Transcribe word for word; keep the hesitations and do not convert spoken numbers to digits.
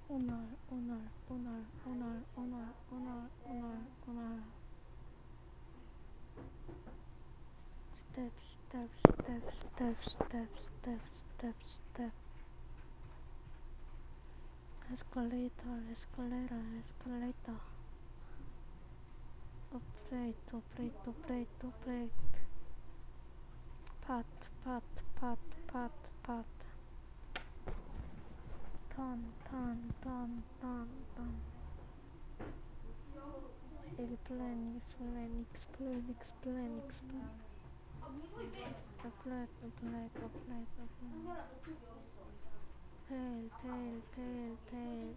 오늘 오늘 오늘 오늘 오늘 오늘 오늘 오늘 step step step step step step step step escalator escalator escalator operate operate operate operate path path path path path turn turn turn turn turn explain explain explain explain explain apply apply apply apply fail fail fail fail